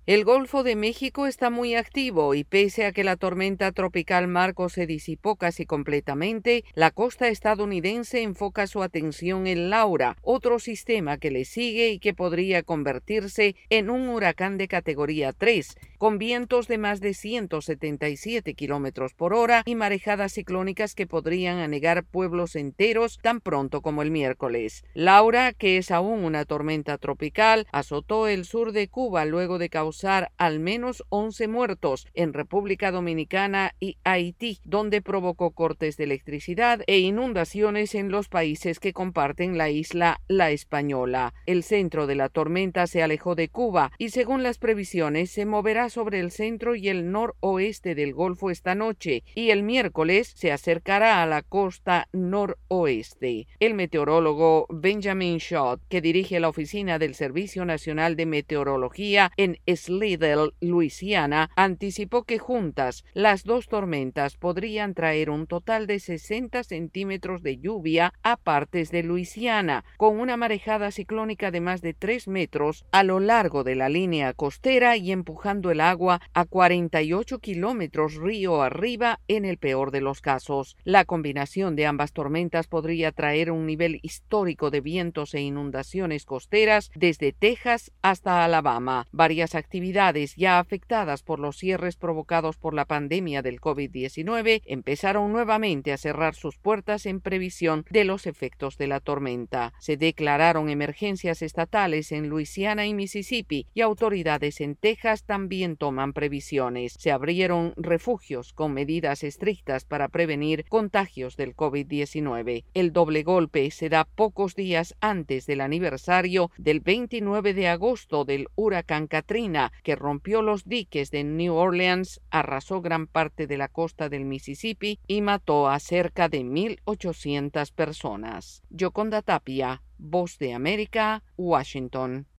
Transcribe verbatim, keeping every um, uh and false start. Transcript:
El Golfo de México está muy activo y pese a que la tormenta tropical Marco se disipó casi completamente, la costa estadounidense enfoca su atención en Laura, otro sistema que le sigue y que podría convertirse en un huracán de categoría tres, con vientos de más de ciento setenta y siete kilómetros por hora y marejadas ciclónicas que podrían anegar pueblos enteros tan pronto como el miércoles. Laura, que es aún una tormenta tropical, azotó el sur de Cuba luego de causar al menos once muertos en República Dominicana y Haití, donde provocó cortes de electricidad e inundaciones en los países que comparten la isla La Española. El centro de la tormenta se alejó de Cuba y, según las previsiones, se moverá sobre el centro y el noroeste del Golfo esta noche y el miércoles se acercará a la costa noroeste. El meteorólogo Benjamin Schott, que dirige la oficina del Servicio Nacional de Meteorología en Slidell, Luisiana, anticipó que juntas las dos tormentas podrían traer un total de sesenta centímetros de lluvia a partes de Luisiana, con una marejada ciclónica de más de tres metros a lo largo de la línea costera y empujando el agua a cuarenta y ocho kilómetros río arriba en el peor de los casos. La combinación de ambas tormentas podría traer un nivel histórico de vientos e inundaciones costeras desde Texas hasta Alabama. Varias actividades ya afectadas por los cierres provocados por la pandemia del COVID diecinueve empezaron nuevamente a cerrar sus puertas en previsión de los efectos de la tormenta. Se declararon emergencias estatales en Luisiana y Mississippi y autoridades en Texas también toman previsiones. Se abrieron refugios con medidas estrictas para prevenir contagios del COVID diecinueve. El doble golpe se da pocos días antes del aniversario del veintinueve de agosto del huracán Katrina, que rompió los diques de New Orleans, arrasó gran parte de la costa del Mississippi y mató a cerca de mil ochocientas personas. Yoconda Tapia, Voz de América, Washington.